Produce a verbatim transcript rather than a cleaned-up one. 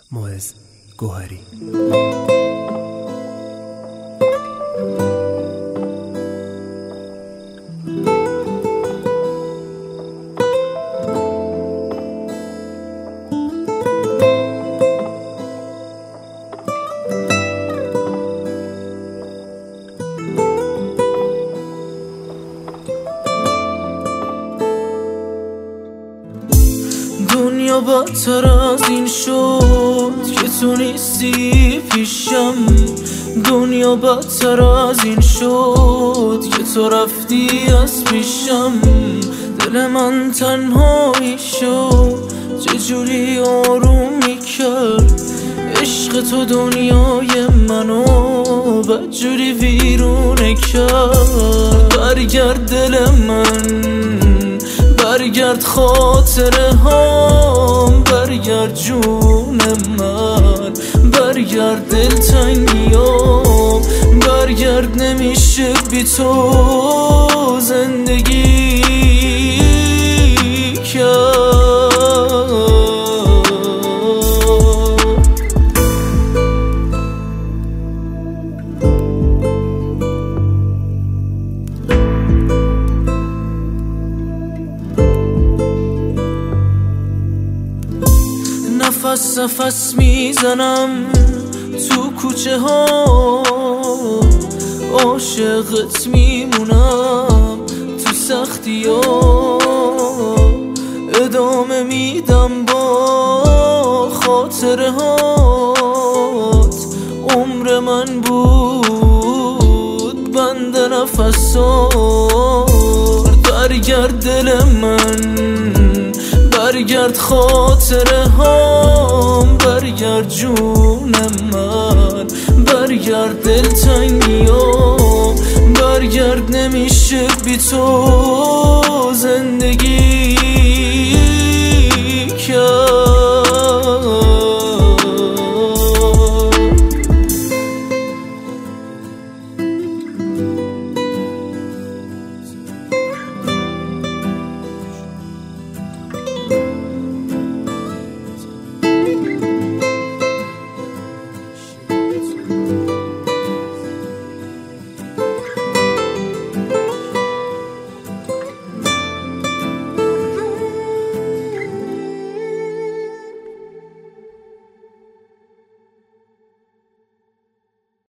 معز گوهری. دنیا بدتر از این شد که تو نیستی پیشم. دنیا بدتر از این شد که تو رفتی از پیشم. دل من تنهایی شد، چجوری آروم میکرد عشق تو دنیای منو بدجوری ویرونه کرد. برگرد دل من، برگرد خاطره هام، برگرد جون من، برگرد دلتنگیام، برگرد نمیشه بی تو زندگی کرد. نفس نفس میزنم تو کوچه ها، عاشقت میمونم تو سختی ها. ادامه میدم با خاطره هات، عمر من بود بند نفسات. برگرد دل من، برگرد خاطره هام، برگرد جون من، برگرد دلتنگیام، برگرد نمیشه بی تو زندگی